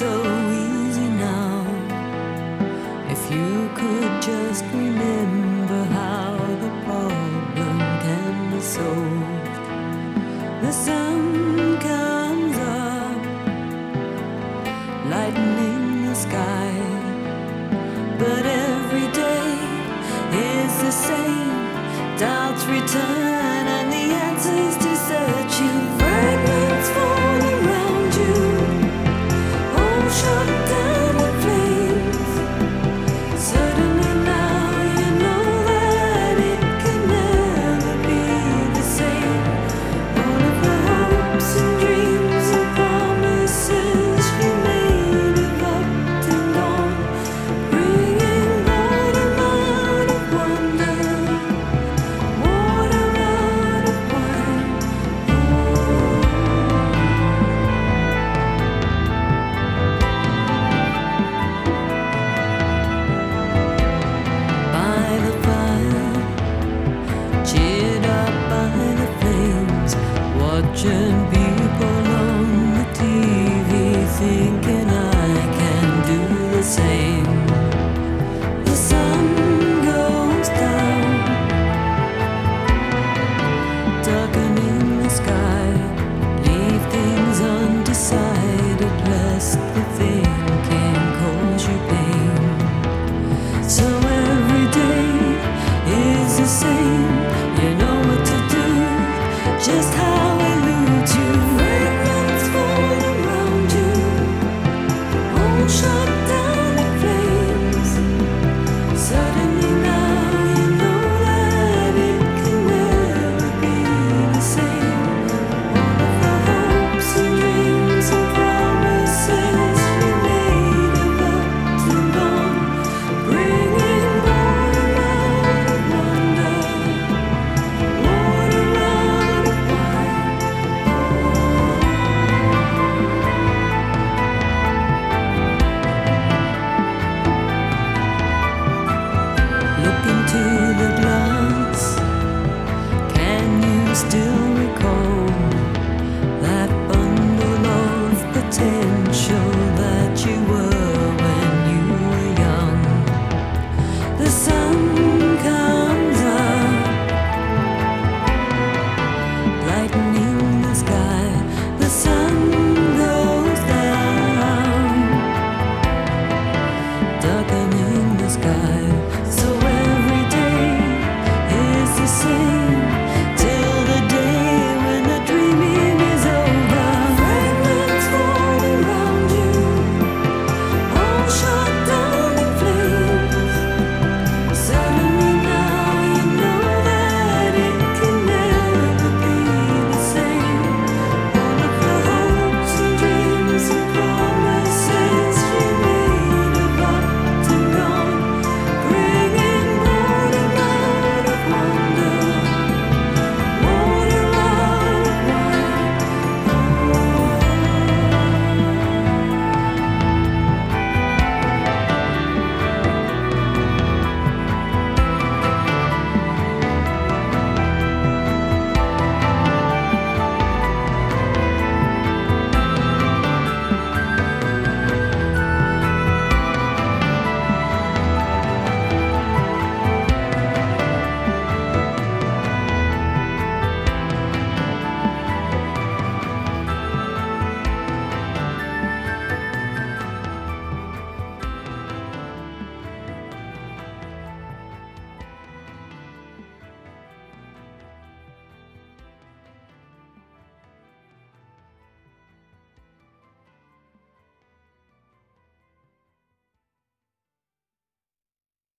so easy now. If you could just remember how the problem can be solved. The sun comes up, lightening the sky, but every day is the same. Doubts return and the answers to search you. Fragments fall around you, all shut down in flames. Suddenly now you know that it can never be the same. All of the hopes and dreams and promises you made have upped and gone, bringing bottom out of wonder, water out of wine. By the fire, cheered up by the flames, watching people on the TV, thinking I can do the same. The sun goes down, darkening the sky, leave things undecided lest the thinking cause you pain. So every day is the same, you know what to do, just how